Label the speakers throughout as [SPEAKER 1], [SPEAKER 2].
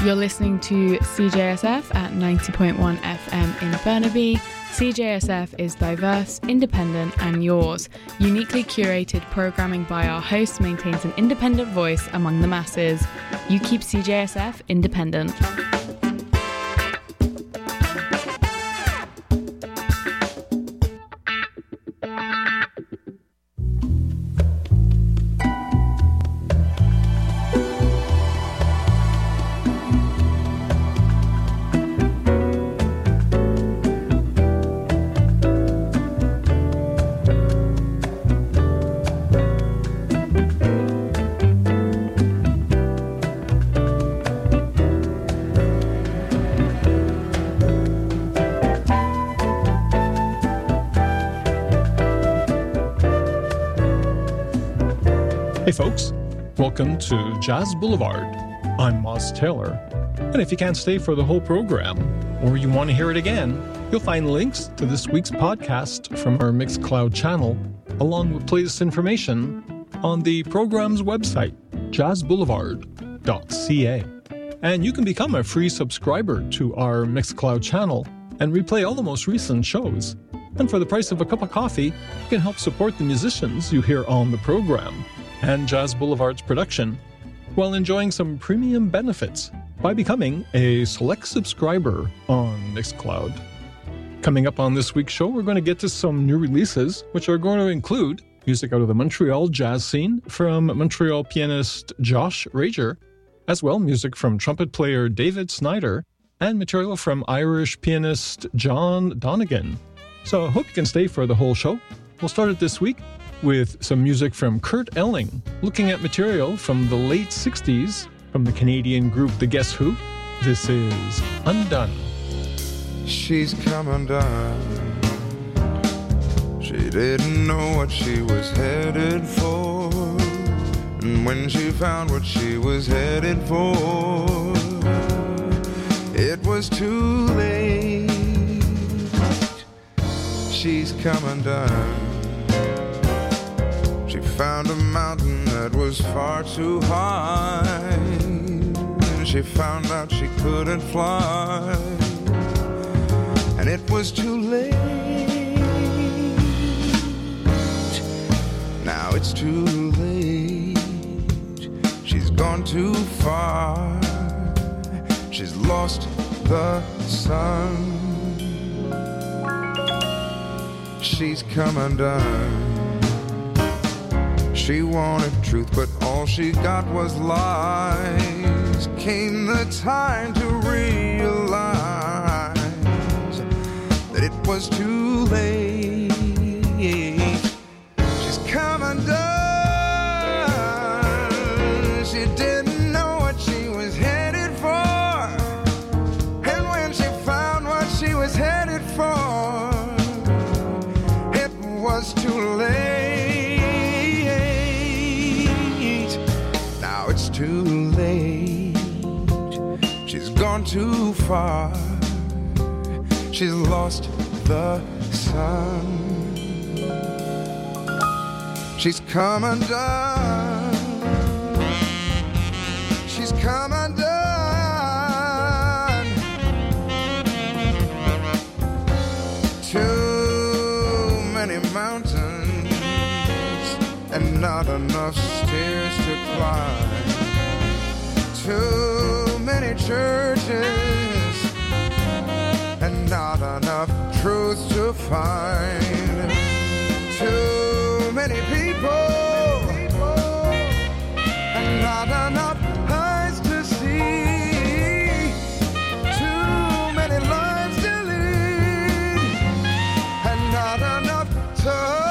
[SPEAKER 1] You're listening to CJSF at 90.1 FM in Burnaby. CJSF is diverse, independent and yours. Uniquely curated programming by our hosts maintains an independent voice among the masses. You keep CJSF independent.
[SPEAKER 2] Hey folks, welcome to Jazz Boulevard. I'm Moss Taylor, and if you can't stay for the whole program, or you want to hear it again, you'll find links to this week's podcast from our Mixcloud channel, along with playlist information on the program's website, jazzboulevard.ca. And you can become a free subscriber to our Mixcloud channel and replay all the most recent shows. And for the price of a cup of coffee, you can help support the musicians you hear on the program and Jazz Boulevard's production, while enjoying some premium benefits by becoming a select subscriber on Mixcloud. Coming up on this week's show, we're going to get to some new releases, which are going to include music out of the Montreal jazz scene from Montreal pianist Josh Rager, as well music from trumpet player David Snyder, and material from Irish pianist John Donegan. So I hope you can stay for the whole show. We'll start it this week with some music from Kurt Elling, looking at material from the late 60s from the Canadian group The Guess Who. This is Undone.
[SPEAKER 3] She's come undone. She didn't know what she was headed for, and when she found what she was headed for, it was too late. She's come undone. She found a mountain that was far too high, and she found out she couldn't fly, and it was too late. Now it's too late. She's gone too far. She's lost the sun. She's come undone. She wanted truth, but all she got was lies. Came the time to realize that it was too late. She's come undone. She didn't know what she was headed for, and when she found what she was headed for, it was too late. It's too late. She's gone too far. She's lost the sun. She's come undone. She's come undone. Too many mountains and not enough stairs to climb. Too many churches and not enough truth to find. Too many people and not enough eyes to see. Too many lives to lead and not enough time.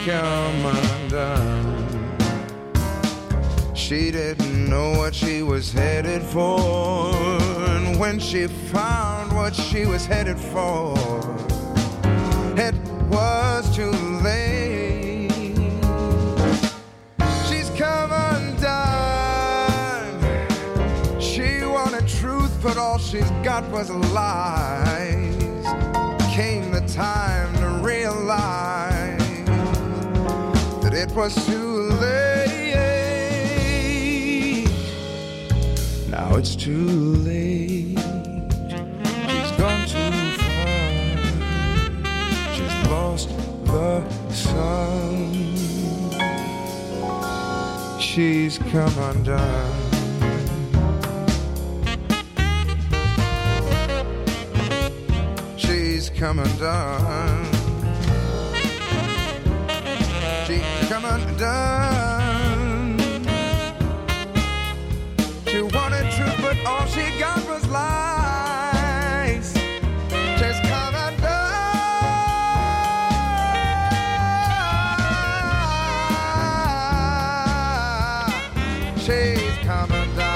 [SPEAKER 3] come undone. She didn't know what she was headed for, and when she found what she was headed for, it was too late. She's come undone. She wanted truth, but all she's got was lies. Came the time to realize that it was too late. Now it's too late. She's gone too far. She's lost the sun. She's come undone. She's come undone. She's come undone. She wanted truth, but all she got was lies. She's come undone. She's come undone.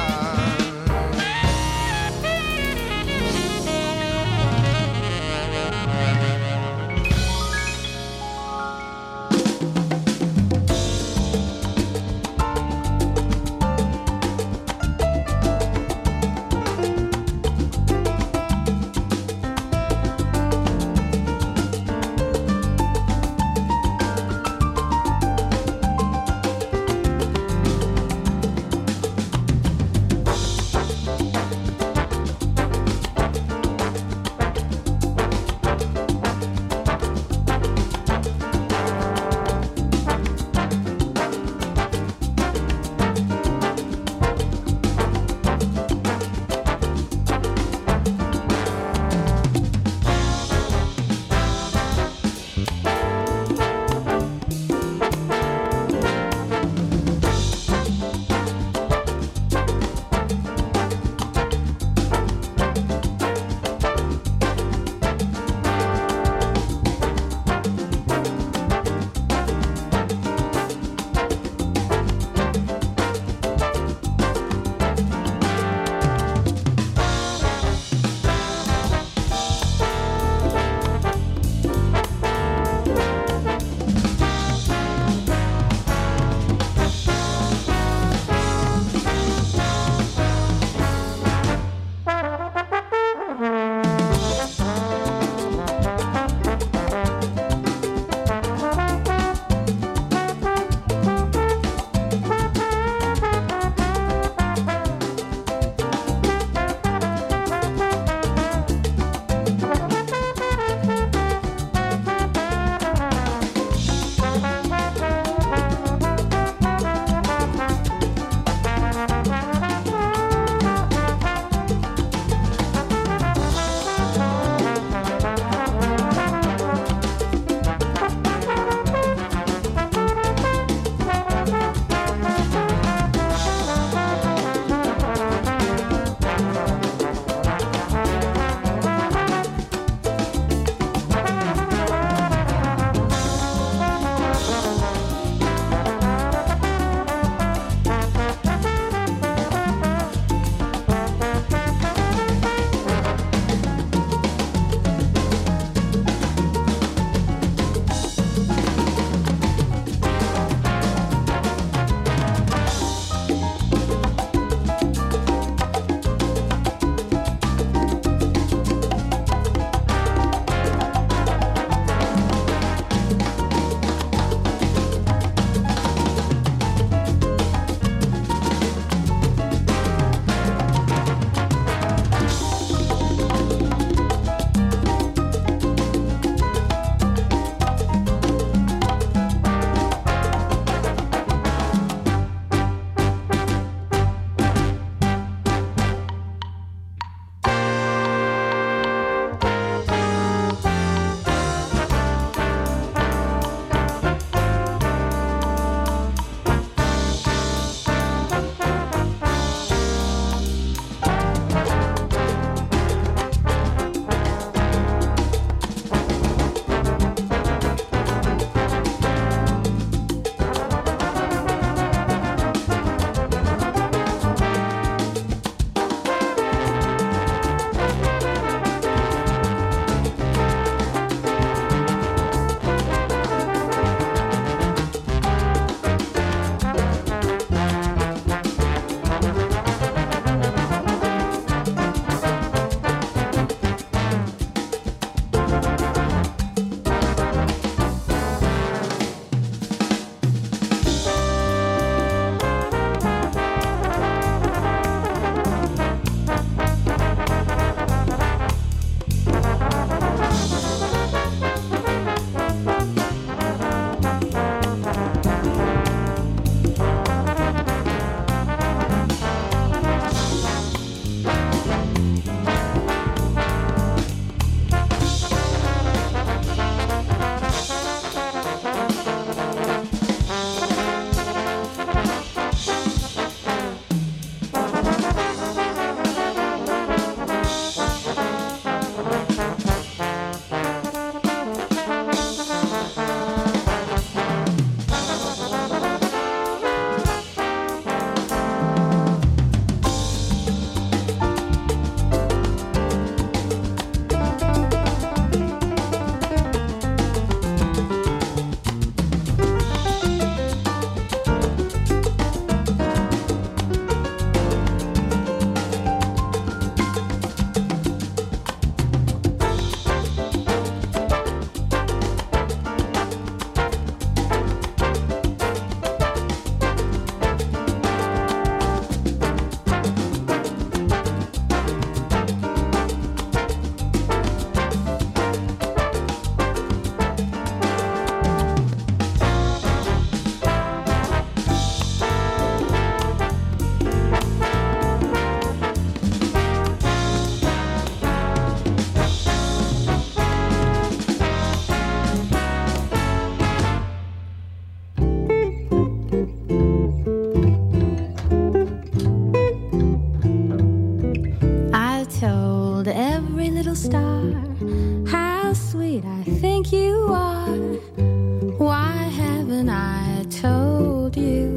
[SPEAKER 4] every little star, how sweet I think you are. Why haven't I told you?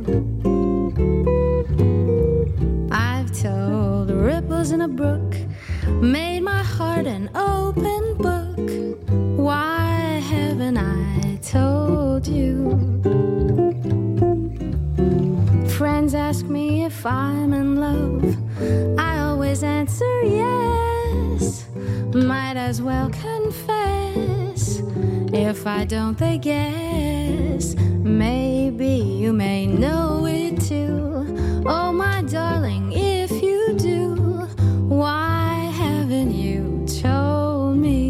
[SPEAKER 4] I've told ripples in a brook, made my heart an open book. Why haven't I told you? Friends ask me if I'm in love, I always answer yes. Might as well confess, if I don't they guess. Maybe you may know it too. Oh my darling, if you do, why haven't you told me?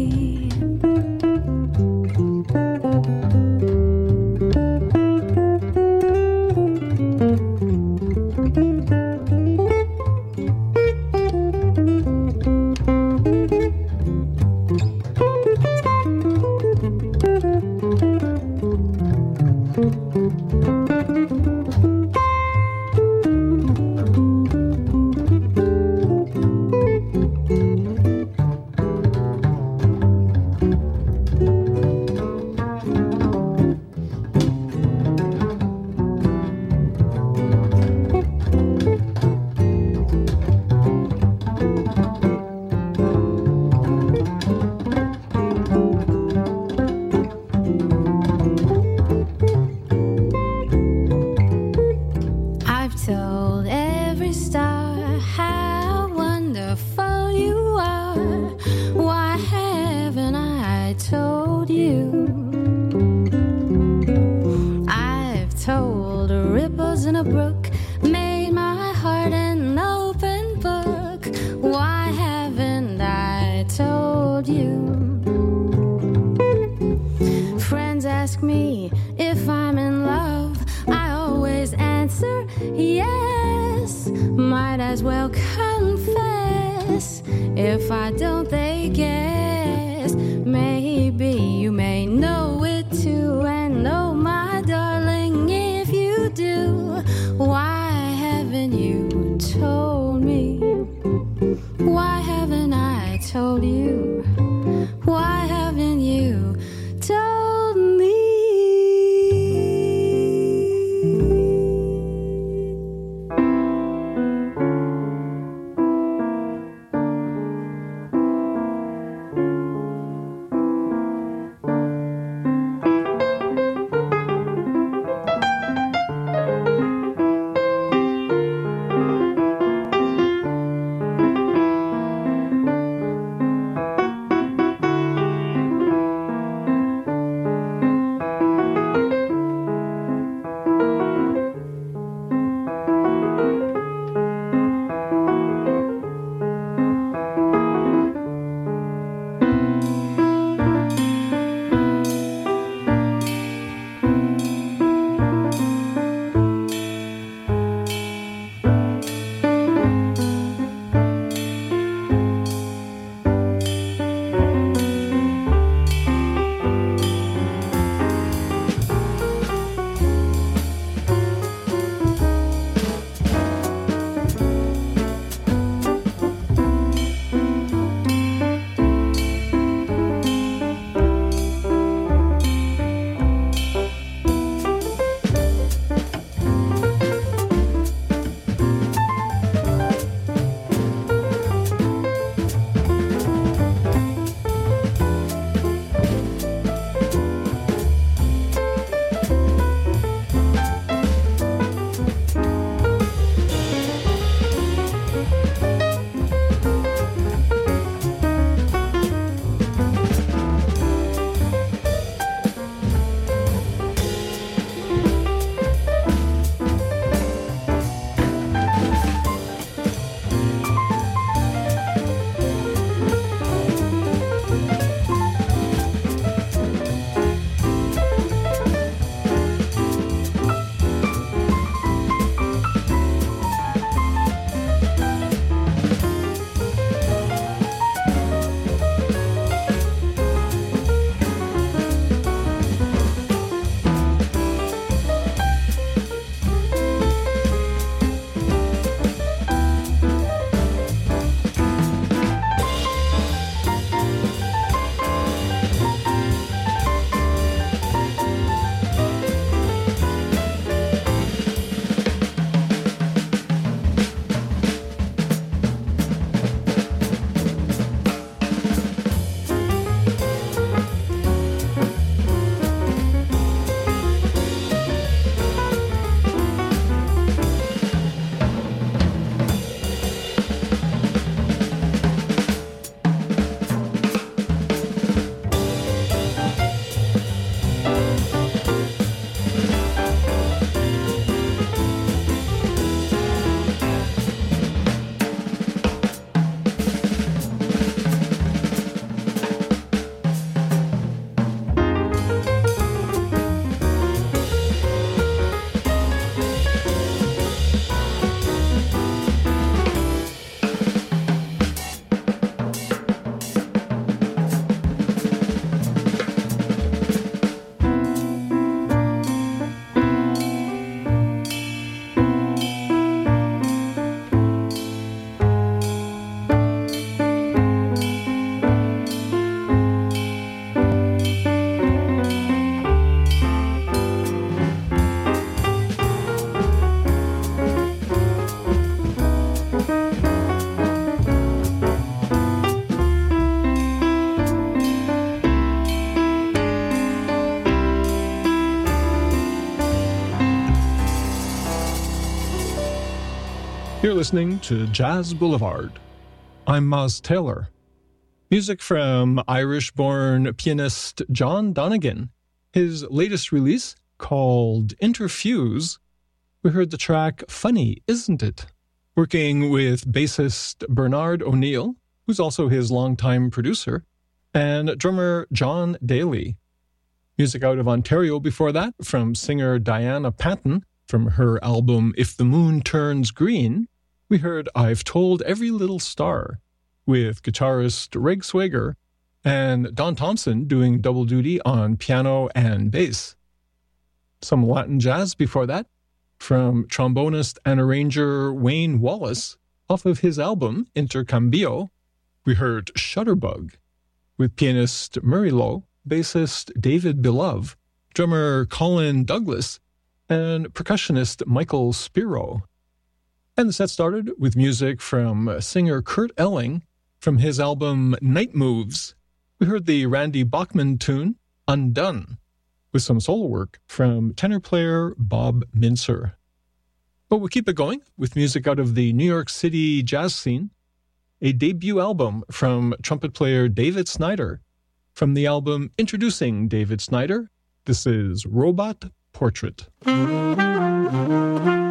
[SPEAKER 2] listening to Jazz Boulevard. I'm Maz Taylor. Music from Irish-born pianist John Donegan. His latest release, called Interfuse, we heard the track Funny, Isn't It? Working with bassist Bernard O'Neill, who's also his longtime producer, and drummer John Daly. Music out of Ontario before that from singer Diana Patton. From her album If the Moon Turns Green, we heard I've Told Every Little Star, with guitarist Reg Swager and Don Thompson doing double duty on piano and bass. Some Latin jazz before that, from trombonist and arranger Wayne Wallace, off of his album Intercambio, we heard Shutterbug, with pianist Murray Lowe, bassist David Belove, drummer Colin Douglas, and percussionist Michael Spiro. And the set started with music from singer Kurt Elling from his album Night Moves. We heard the Randy Bachman tune, Undone, with some solo work from tenor player Bob Mincer. But we'll keep it going with music out of the New York City jazz scene, a debut album from trumpet player David Snyder. From the album Introducing David Snyder, this is Robot Portrait.